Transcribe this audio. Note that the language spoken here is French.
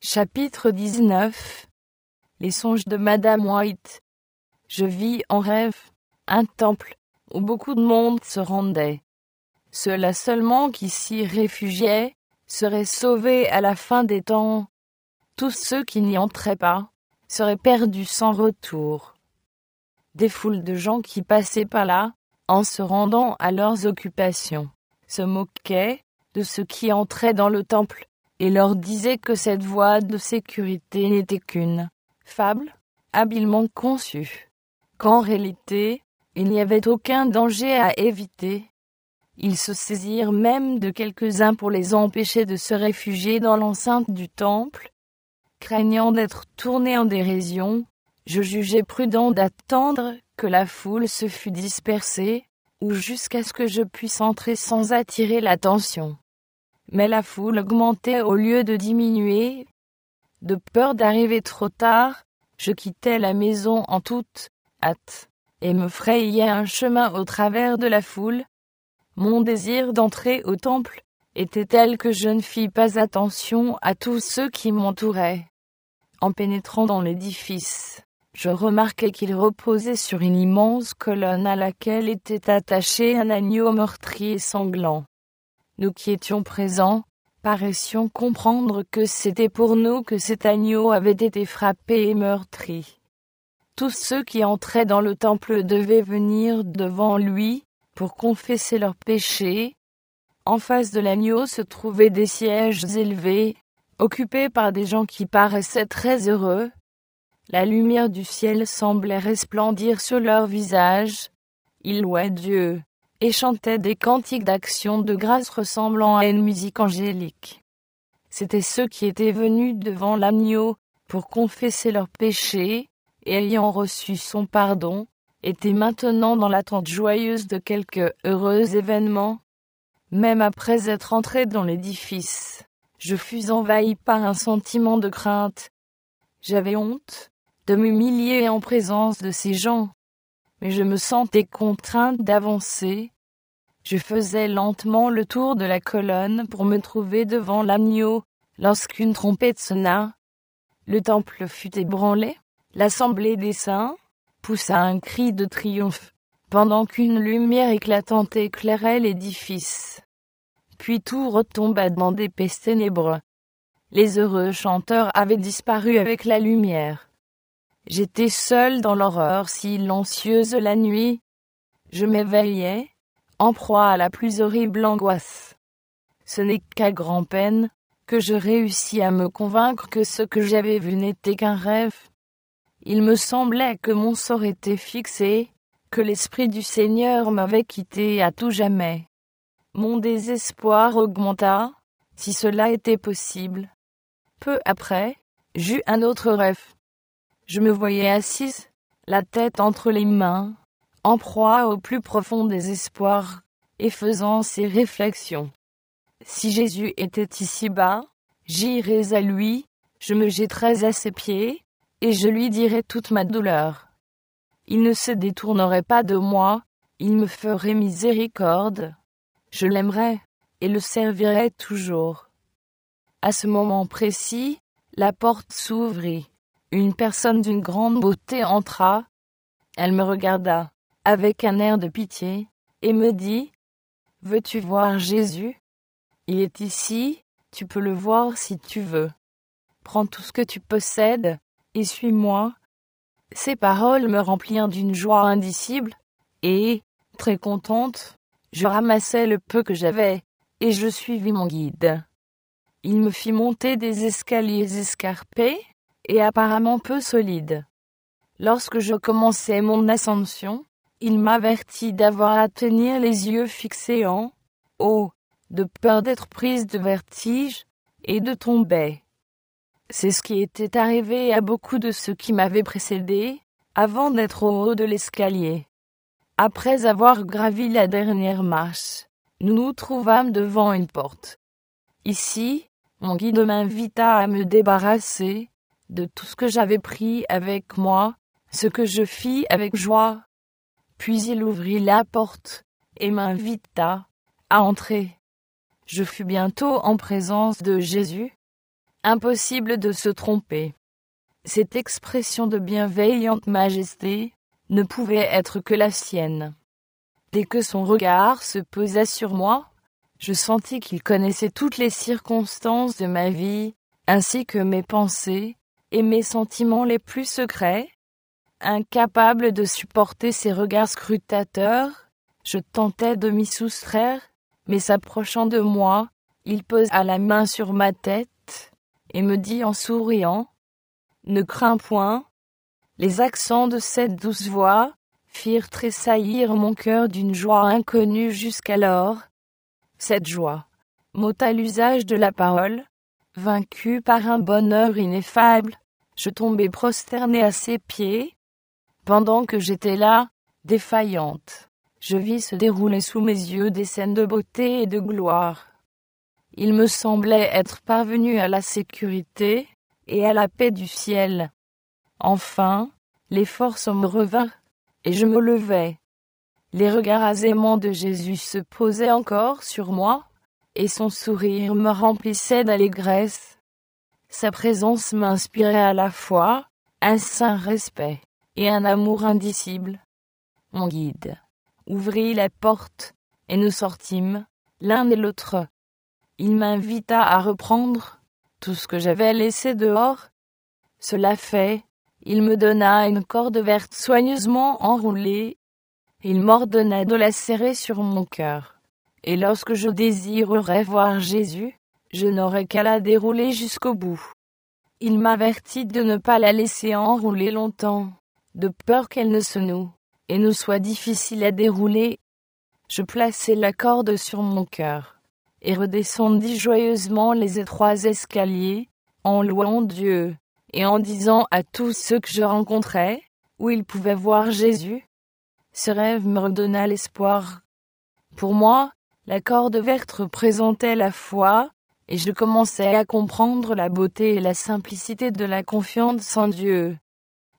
Chapitre 19. Les songes de Madame White. Je vis en rêve un temple où beaucoup de monde se rendait. Ceux-là seulement qui s'y réfugiaient seraient sauvés à la fin des temps. Tous ceux qui n'y entraient pas seraient perdus sans retour. Des foules de gens qui passaient par là, en se rendant à leurs occupations, se moquaient de ceux qui entraient dans le temple et leur disaient que cette voie de sécurité n'était qu'une fable habilement conçue, qu'en réalité, il n'y avait aucun danger à éviter. Ils se saisirent même de quelques-uns pour les empêcher de se réfugier dans l'enceinte du temple. Craignant d'être tournés en dérision, je jugeais prudent d'attendre que la foule se fût dispersée, ou jusqu'à ce que je puisse entrer sans attirer l'attention. Mais la foule augmentait au lieu de diminuer. De peur d'arriver trop tard, je quittais la maison en toute hâte, et me frayais un chemin au travers de la foule. Mon désir d'entrer au temple était tel que je ne fis pas attention à tous ceux qui m'entouraient. En pénétrant dans l'édifice, je remarquai qu'il reposait sur une immense colonne à laquelle était attaché un agneau meurtri et sanglant. Nous qui étions présents, paraissions comprendre que c'était pour nous que cet agneau avait été frappé et meurtri. Tous ceux qui entraient dans le temple devaient venir devant lui pour confesser leurs péchés. En face de l'agneau se trouvaient des sièges élevés, occupés par des gens qui paraissaient très heureux. La lumière du ciel semblait resplendir sur leurs visages. Ils louaient Dieu et chantaient des cantiques d'action de grâce ressemblant à une musique angélique. C'étaient ceux qui étaient venus devant l'agneau pour confesser leurs péchés et ayant reçu son pardon, étaient maintenant dans l'attente joyeuse de quelque heureux événement. Même après être entré dans l'édifice, je fus envahi par un sentiment de crainte. J'avais honte de m'humilier en présence de ces gens, mais je me sentais contrainte d'avancer. Je faisais lentement le tour de la colonne pour me trouver devant l'agneau lorsqu'une trompette sonna. Le temple fut ébranlé, l'assemblée des saints poussa un cri de triomphe, pendant qu'une lumière éclatante éclairait l'édifice. Puis tout retomba dans d'épais ténèbres. Les heureux chanteurs avaient disparu avec la lumière. J'étais seul dans l'horreur silencieuse la nuit. Je m'éveillais, en proie à la plus horrible angoisse. Ce n'est qu'à grand-peine que je réussis à me convaincre que ce que j'avais vu n'était qu'un rêve. Il me semblait que mon sort était fixé, que l'Esprit du Seigneur m'avait quitté à tout jamais. Mon désespoir augmenta, si cela était possible. Peu après, j'eus un autre rêve. Je me voyais assise, la tête entre les mains, en proie au plus profond désespoir, et faisant ces réflexions. Si Jésus était ici-bas, j'irais à lui, je me jetterais à ses pieds, et je lui dirais toute ma douleur. Il ne se détournerait pas de moi, il me ferait miséricorde. Je l'aimerais, et le servirais toujours. À ce moment précis, la porte s'ouvrit. Une personne d'une grande beauté entra. Elle me regarda, avec un air de pitié, et me dit « Veux-tu voir Jésus ? Il est ici, tu peux le voir si tu veux. Prends tout ce que tu possèdes, et suis-moi. » Ces paroles me remplirent d'une joie indicible, et, très contente, je ramassai le peu que j'avais, et je suivis mon guide. Il me fit monter des escaliers escarpés, et apparemment peu solides. Lorsque je commençai mon ascension, il m'avertit d'avoir à tenir les yeux fixés en haut, de peur d'être prise de vertige, et de tomber. C'est ce qui était arrivé à beaucoup de ceux qui m'avaient précédé, avant d'être au haut de l'escalier. Après avoir gravi la dernière marche, nous nous trouvâmes devant une porte. Ici, mon guide m'invita à me débarrasser de tout ce que j'avais pris avec moi, ce que je fis avec joie. Puis il ouvrit la porte et m'invita à entrer. Je fus bientôt en présence de Jésus. Impossible de se tromper. Cette expression de bienveillante majesté ne pouvait être que la sienne. Dès que son regard se posa sur moi, je sentis qu'il connaissait toutes les circonstances de ma vie, ainsi que mes pensées et mes sentiments les plus secrets. Incapable de supporter ses regards scrutateurs, je tentais de m'y soustraire, mais s'approchant de moi, il posa la main sur ma tête et me dit en souriant : « Ne crains point. » Les accents de cette douce voix firent tressaillir mon cœur d'une joie inconnue jusqu'alors. Cette joie, mot à l'usage de la parole, vaincu par un bonheur ineffable, je tombai prosterné à ses pieds. Pendant que j'étais là, défaillante, je vis se dérouler sous mes yeux des scènes de beauté et de gloire. Il me semblait être parvenu à la sécurité et à la paix du ciel. Enfin, les forces me revinrent, et je me levai. Les regards aimants de Jésus se posaient encore sur moi, et son sourire me remplissait d'allégresse. Sa présence m'inspirait à la fois un saint respect et un amour indicible. Mon guide ouvrit la porte, et nous sortîmes, l'un et l'autre. Il m'invita à reprendre tout ce que j'avais laissé dehors. Cela fait, il me donna une corde verte soigneusement enroulée. Il m'ordonna de la serrer sur mon cœur. Et lorsque je désirerais voir Jésus, je n'aurais qu'à la dérouler jusqu'au bout. Il m'avertit de ne pas la laisser enrouler longtemps, de peur qu'elle ne se noue et ne soit difficile à dérouler. Je plaçai la corde sur mon cœur et redescendis joyeusement les étroits escaliers, en louant Dieu et en disant à tous ceux que je rencontrais où ils pouvaient voir Jésus. Ce rêve me redonna l'espoir. Pour moi, la corde verte représentait la foi, et je commençais à comprendre la beauté et la simplicité de la confiance en Dieu.